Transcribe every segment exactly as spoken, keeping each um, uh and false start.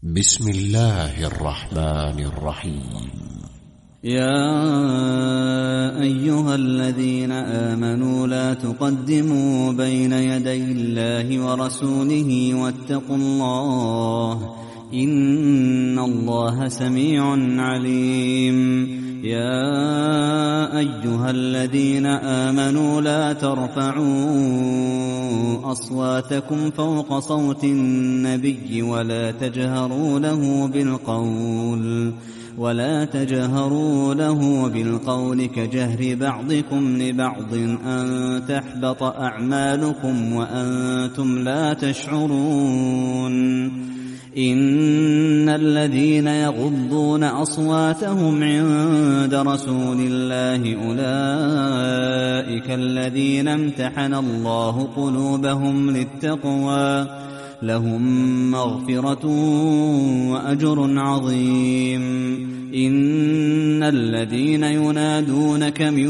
بسم الله الرحمن الرحيم. يا أيها الذين آمنوا لا تقدموا بين يدي الله ورسوله واتقوا الله إن الله سميع عليم. يا أيها الذين آمنوا لا ترفعوا أصواتكم فوق صوت النبي ولا تجهروا له بالقول ولا تجهروا له بالقول كجهر بعضكم لبعض أن تحبط أعمالكم وأنتم لا تشعرون. إن الذين يغضون أصواتهم عند رسول الله أولئك الذين امتحن الله قلوبهم للتقوى لهم مغفرة وأجر عظيم. إن الذين ينادونك من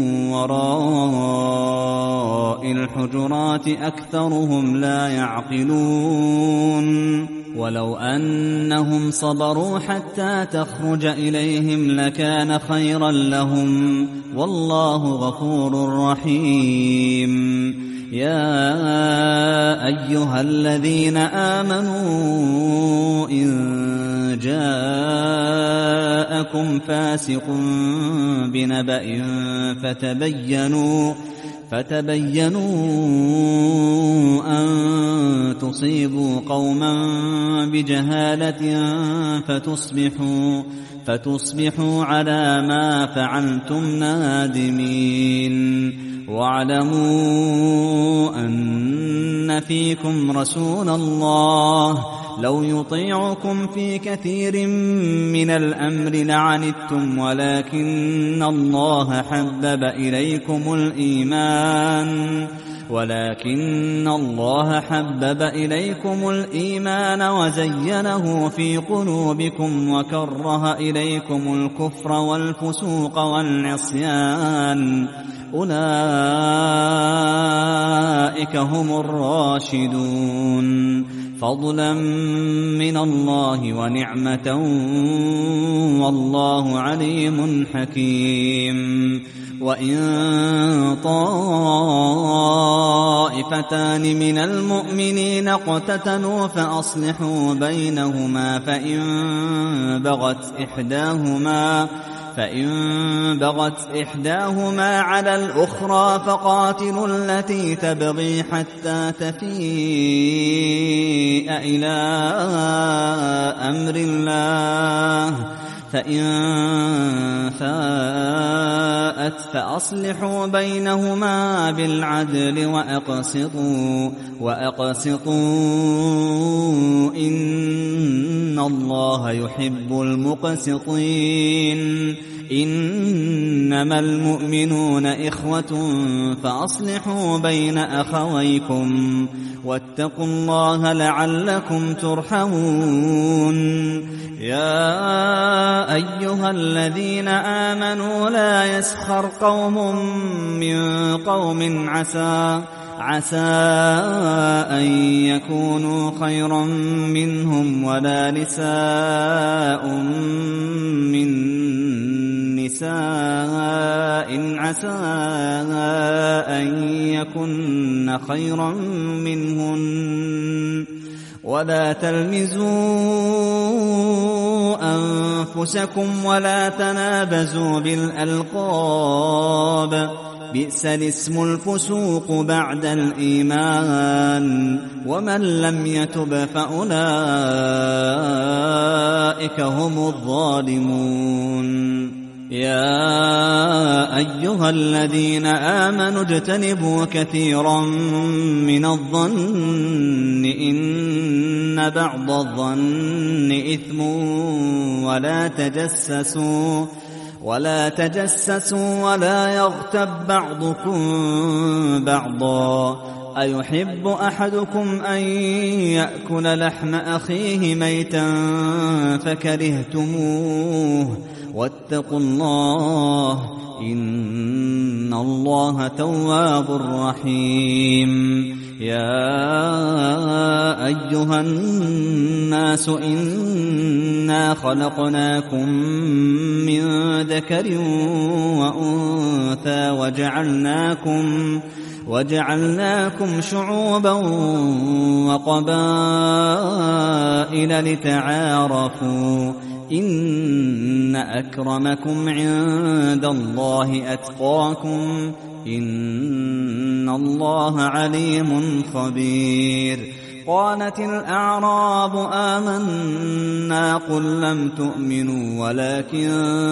وراء الحجرات أكثرهم لا يعقلون. ولو أنهم صبروا حتى تخرج إليهم لكان خيرا لهم والله غفور رحيم. يا أيها الذين آمنوا إن جاءكم فاسق بنبأ فتبينوا فتبينوا أن تصيبوا قوما بجهالة فتصبحوا فتصبحوا على ما فعلتم نادمين. واعلموا أن فيكم رسول الله لو يطيعكم في كثير من الأمر لعنتم ولكن الله حبب إليكم الإيمان ولكن الله حبب إليكم الإيمان وزينه في قلوبكم وكره إليكم الكفر والفسوق والعصيان أولئك هم الراشدون فضلا من الله ونعمة والله عليم حكيم. وإن طائفتان من المؤمنين اقتتلوا فأصلحوا بينهما فإن بغت إحداهما فإن بغت إحداهما على الأخرى فقاتلوا التي تبغي حتى تفيء إلى أمر الله فإن فاءت فأصلحوا بينهما بالعدل وأقسطوا وأقسطوا إن الله يحب المقسطين. إنما المؤمنون إخوة فأصلحوا بين أخويكم واتقوا الله لعلكم ترحمون. يا أيها الذين آمنوا لا يسخر قوم من قوم عسى عسى أن يكونوا خيرا منهم ولا نساء من نساء عسى أن يكن خيرا منهن ولا تلمزوا أنفسكم ولا تنابزوا بالألقاب بئس الاسم الفسوق بعد الإيمان ومن لم يتب فأولئك هم الظالمون. يا أيها الذين آمنوا اجتنبوا كثيرا من الظن إن بعض الظن إثم ولا تجسسوا ولا تجسسوا ولا يغتب بعضكم بعضا أيحب أحدكم أن يأكل لحم أخيه ميتا فكرهتموه واتقوا الله إن الله تواب رحيم. يا أيها الناس إنا خلقناكم من ذكر وأنثى وجعلناكم وجعلناكم شعوبا وقبائل لتعارفوا إن أكرمكم عند الله أتقاكم إن الله عليم خبير. قالت الأعراب آمنا قل لم تؤمنوا ولكن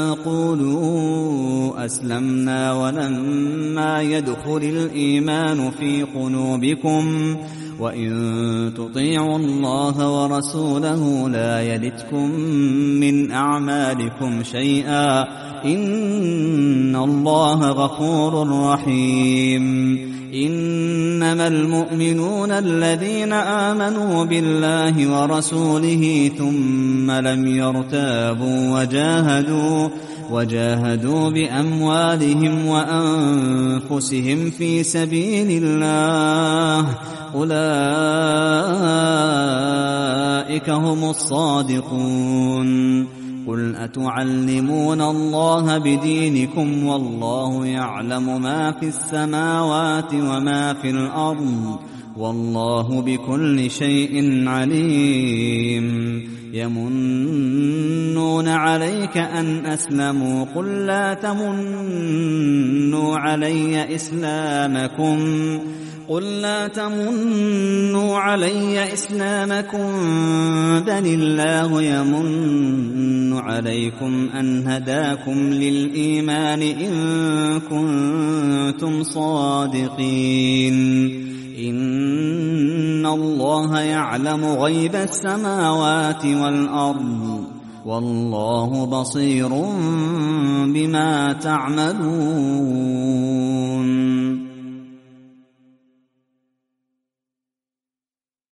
قولوا أسلمنا ولما يدخل الإيمان في قلوبكم وإن تطيعوا الله ورسوله لا يلتكم من أعمالكم شيئا إن الله غفور رحيم. إنما المؤمنون الذين آمنوا بالله ورسوله ثم لم يرتابوا وجاهدوا وجاهدوا بأموالهم وأنفسهم في سبيل الله أولئك هم الصادقون. قل أتعلمون الله بدينكم والله يعلم ما في السماوات وما في الأرض والله بكل شيء عليم. يمنون عليك أن أسلموا قل لا تمنوا علي إسلامكم قل لا تمنوا علي إسلامكم بل الله يمن عليكم أن هداكم للإيمان إن كنتم صادقين. إن الله يعلم غيب السماوات والأرض والله بصير بما تعملون.